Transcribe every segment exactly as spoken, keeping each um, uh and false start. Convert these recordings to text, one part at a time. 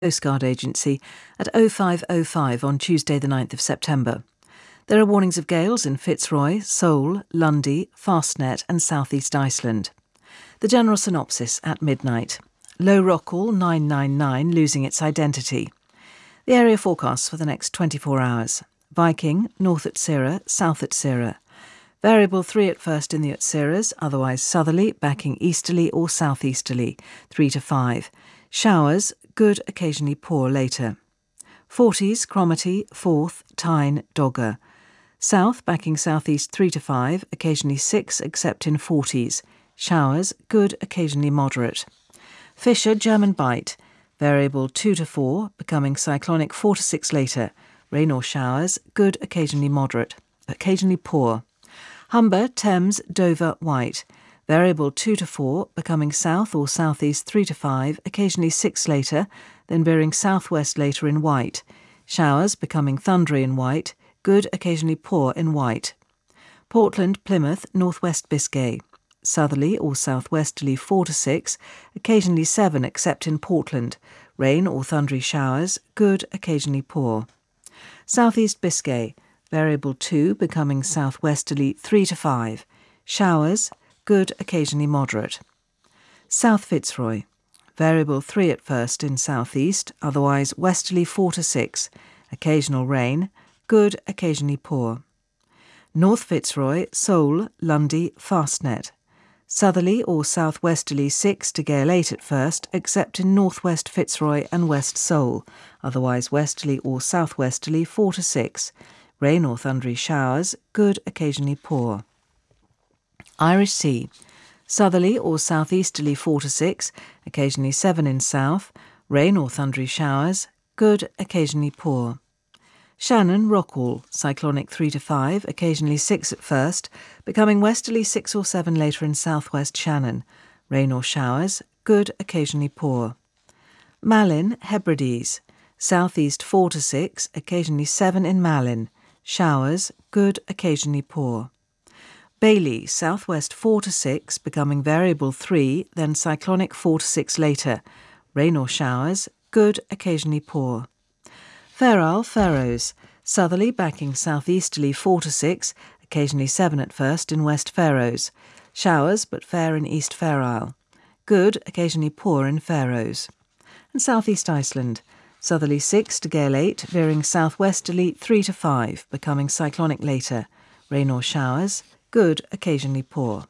Coast Guard Agency at oh five oh five on Tuesday the ninth of September. There are warnings of gales in Fitzroy, Seoul, Lundy, Fastnet and South East Iceland. The general synopsis at midnight. Low Rockall nine nine nine losing its identity. The area forecasts for the next twenty-four hours. Viking, north at Cirra, south at Cirra. Variable three at first in the Otsiras, otherwise southerly, backing easterly or southeasterly, three to five. Showers, good, occasionally poor later. Forties, Cromarty, Forth, Tyne, Dogger. South, backing southeast three to five, occasionally six except in forties. Showers, good, occasionally moderate. Fisher, German Bight. Variable two to four, becoming cyclonic four to six later. Rain or showers, good, occasionally moderate. Occasionally poor. Humber, Thames, Dover, White. Variable two to four, becoming south or southeast three to five, occasionally six later, then veering southwest later in White. Showers becoming thundery in White, good, occasionally poor in White. Portland, Plymouth, northwest Biscay. Southerly or southwesterly four to six, occasionally seven except in Portland. Rain or thundery showers, good, occasionally poor. Southeast Biscay. Variable two, becoming southwesterly three to five. Showers, good, occasionally moderate. South Fitzroy. Variable three at first in southeast, otherwise westerly four to six. Occasional rain, good, occasionally poor. North Fitzroy, Seoul, Lundy, Fastnet. Southerly or southwesterly six to gale eight at first, except in northwest Fitzroy and west Seoul, otherwise westerly or southwesterly four to six. Rain or thundery showers, good, occasionally poor. Irish Sea. Southerly or southeasterly four to six, occasionally seven in south. Rain or thundery showers, good, occasionally poor. Shannon, Rockall. Cyclonic three to five, occasionally six at first, becoming westerly six or seven later in southwest Shannon. Rain or showers, good, occasionally poor. Malin, Hebrides. Southeast four to six, occasionally seven in Malin. Showers, good, occasionally poor. Bailey, southwest four to six, becoming variable three, then cyclonic four to six later. Rain or showers, good, occasionally poor. Ferrol, Faroes. Southerly backing southeasterly four to six, occasionally seven at first in West Faroes. Showers, but fair in East Ferrol. Good, occasionally poor in Faroes. And Southeast Iceland. Southerly six to gale eight, veering southwesterly three to five, becoming cyclonic later. Rain or showers, good, occasionally poor.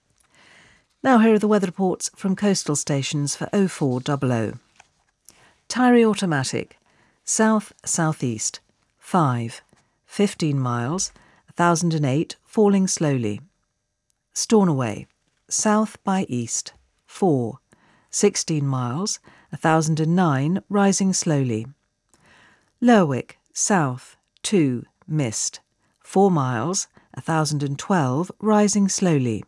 Now here are the weather reports from coastal stations for oh four hundred. Tyree Automatic. South, southeast. five. fifteen miles. one thousand eight, falling slowly. Stornoway. South by east. four. sixteen miles. one thousand nine, rising slowly. Lerwick, south, two, mist. four miles, one thousand twelve, rising slowly.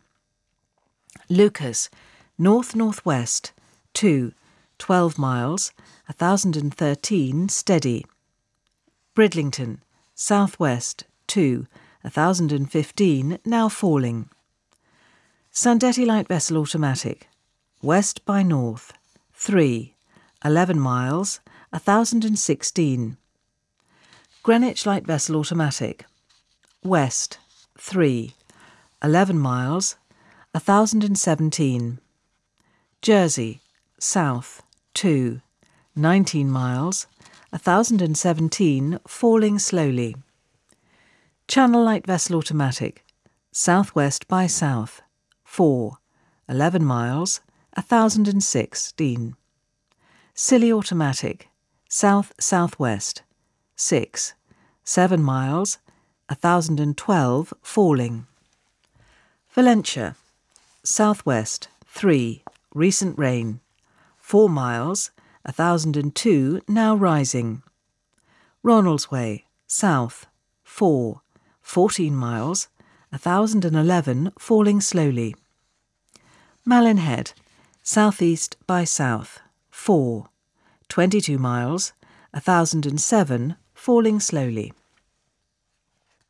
Lucas, north-northwest, two, twelve miles, one thousand thirteen, steady. Bridlington, southwest, two, one thousand fifteen, now falling. Sandetti Light Vessel Automatic, west by north, three, eleven miles, one thousand sixteen. Greenwich Light Vessel Automatic, west, three, eleven miles, one thousand seventeen. Jersey, south, two, nineteen miles, one thousand seventeen, falling slowly. Channel Light Vessel Automatic, southwest by south, four, eleven miles, one thousand sixteen. Scilly Automatic, south-southwest, six, seven miles, one thousand twelve, falling. Valentia, southwest, three, recent rain, four miles, one thousand two, now rising. Ronaldsway, south, four, fourteen miles, one thousand eleven, falling slowly. Malin Head, southeast by south, four, twenty-two miles, one thousand seven, falling slowly.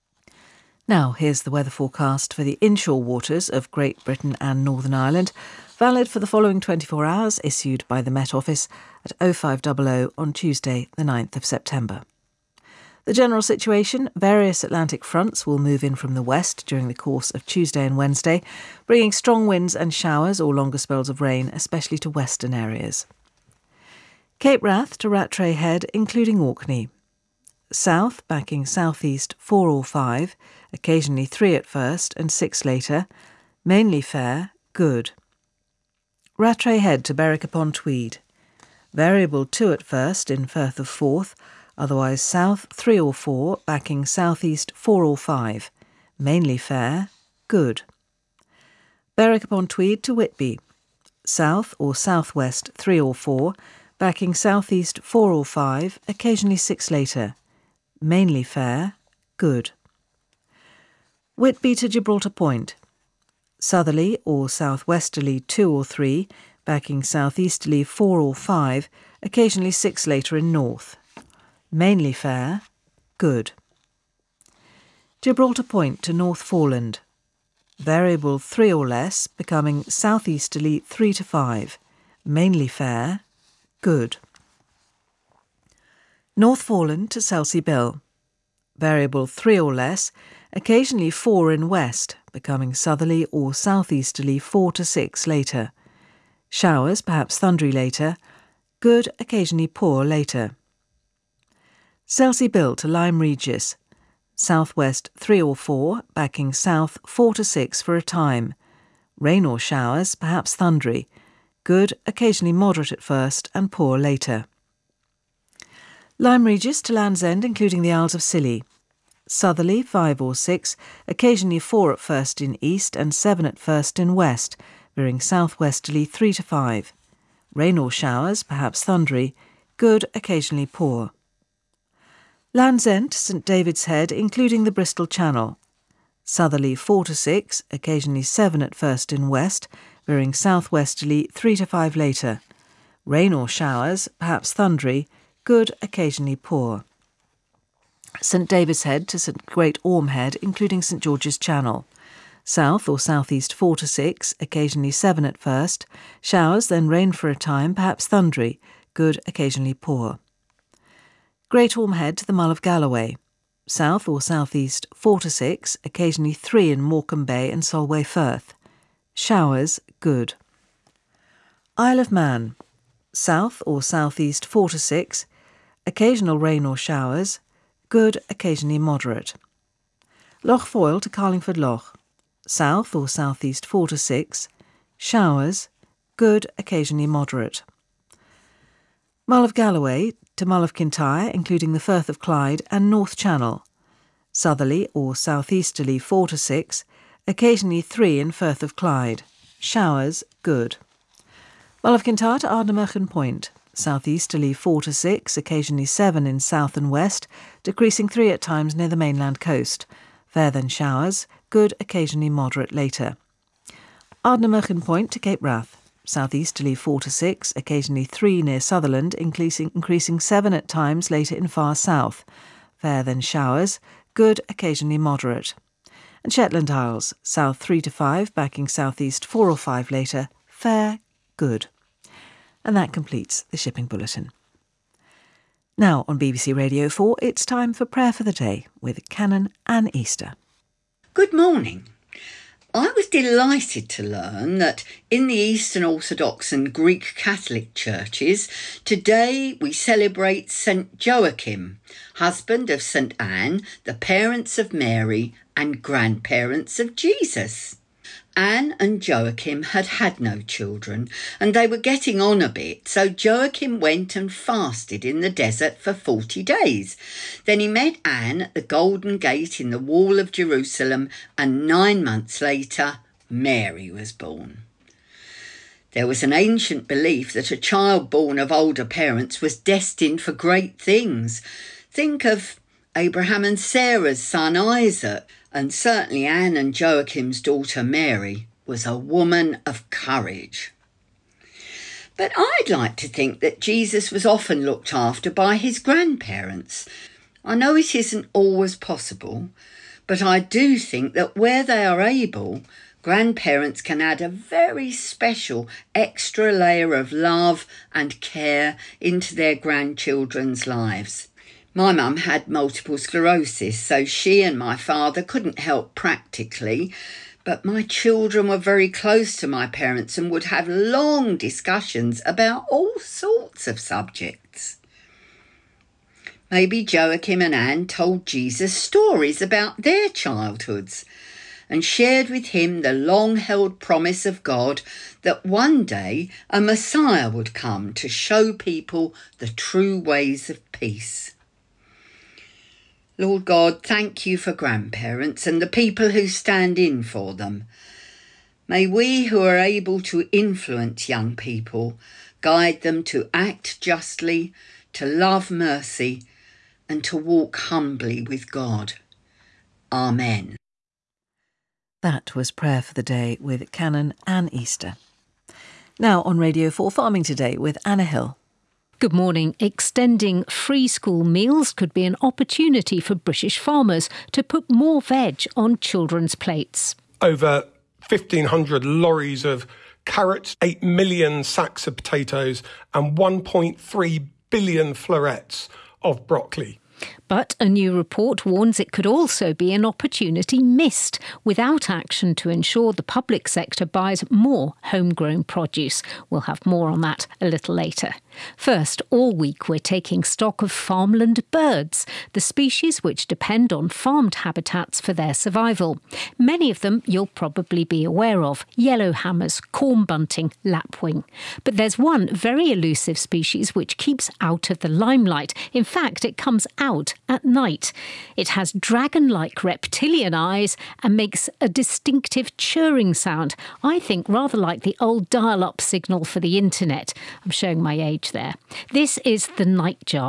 Now here's the weather forecast for the inshore waters of Great Britain and Northern Ireland valid for the following twenty-four hours, issued by the Met Office at oh five hundred on Tuesday the ninth of September. The general situation: various Atlantic fronts will move in from the west during the course of Tuesday and Wednesday, bringing strong winds and showers or longer spells of rain, especially to western areas. Cape Wrath to Rattray Head, including Orkney. South, backing southeast four or five, occasionally three at first and six later, mainly fair, good. Rattray Head to Berwick upon Tweed. Variable two at first in Firth of Forth, otherwise south three or four, backing southeast four or five, mainly fair, good. Berwick upon Tweed to Whitby. South or southwest three or four, backing southeast four or five, occasionally six later, mainly fair, good. Whitby to Gibraltar Point. Southerly or southwesterly two or three, backing southeasterly four or five, occasionally six later in north. Mainly fair, good. Gibraltar Point to North Foreland. Variable three or less, becoming southeasterly three to five. Mainly fair, good. North Foreland to Selsey Bill. Variable three or less, occasionally four in west, becoming southerly or southeasterly four to six later. Showers, perhaps thundery later. Good, occasionally poor later. Selsey Bill to Lyme Regis. Southwest three or four, backing south four to six for a time. Rain or showers, perhaps thundery. Good, occasionally moderate at first and poor later. Lyme Regis to Land's End, including the Isles of Scilly. Southerly five or six, occasionally four at first in east and seven at first in west, veering southwesterly three to five. Rain or showers, perhaps thundery. Good, occasionally poor. Land's End to St David's Head, including the Bristol Channel. Southerly four to six, occasionally seven at first in west, veering southwesterly three to five later. Rain or showers, perhaps thundery. Good, occasionally poor. St David's Head to St Great Orme Head, including St George's Channel. South or southeast four to six, occasionally seven at first. Showers, then rain for a time, perhaps thundery. Good, occasionally poor. Great Orme Head to the Mull of Galloway. South or southeast four to six, occasionally three in Morecambe Bay and Solway Firth. Showers, good. Isle of Man. South or southeast four to six, occasional rain or showers. Good, occasionally moderate. Loch Foyle to Carlingford Loch. South or southeast four to six. Showers. Good, occasionally moderate. Mull of Galloway to Mull of Kintyre, including the Firth of Clyde and North Channel. Southerly or southeasterly four to six. Occasionally three in Firth of Clyde. Showers. Good. Mull of Kintyre to Ardnamurchan Point. Southeasterly four to six, occasionally seven in south and west, decreasing three at times near the mainland coast. Fair then showers, good, occasionally moderate later. Ardnamurchan Point to Cape Wrath. Southeasterly four to six, occasionally three near Sutherland, increasing, increasing seven at times later in far south. Fair then showers, good, occasionally moderate. And Shetland Isles, south three to five, backing southeast four or five later. Fair, good. And that completes the shipping bulletin. Now on B B C Radio four, it's time for Prayer for the Day with Canon Anne Easter. Good morning. I was delighted to learn that in the Eastern Orthodox and Greek Catholic churches, today we celebrate Saint Joachim, husband of Saint Anne, the parents of Mary and grandparents of Jesus. Anne and Joachim had had no children, and they were getting on a bit, so Joachim went and fasted in the desert for forty days. Then he met Anne at the Golden Gate in the wall of Jerusalem, and nine months later, Mary was born. There was an ancient belief that a child born of older parents was destined for great things. Think of Abraham and Sarah's son Isaac. And certainly Anne and Joachim's daughter Mary was a woman of courage. But I'd like to think that Jesus was often looked after by his grandparents. I know it isn't always possible, but I do think that where they are able, Grandparents can add a very special extra layer of love and care into their grandchildren's lives. My mum had multiple sclerosis, so she and my father couldn't help practically, but my children were very close to my parents and would have long discussions about all sorts of subjects. Maybe Joachim and Anne told Jesus stories about their childhoods and shared with him the long-held promise of God that one day a Messiah would come to show people the true ways of peace. Lord God, thank you for grandparents and the people who stand in for them. May we who are able to influence young people guide them to act justly, to love mercy, and to walk humbly with God. Amen. That was Prayer for the Day with Canon Anne Easter. Now on Radio four Farming Today with Anna Hill. Good morning. Extending free school meals could be an opportunity for British farmers to put more veg on children's plates. Over fifteen hundred lorries of carrots, eight million sacks of potatoes and one point three billion florets of broccoli. But a new report warns it could also be an opportunity missed without action to ensure the public sector buys more homegrown produce. We'll have more on that a little later. First, all week we're taking stock of farmland birds, the species which depend on farmed habitats for their survival. Many of them you'll probably be aware of: yellowhammers, corn bunting, lapwing. But there's one very elusive species which keeps out of the limelight. In fact, it comes out at night. It has dragon-like reptilian eyes and makes a distinctive churring sound, I think rather like the old dial-up signal for the internet. I'm showing my age there. This is the nightjar.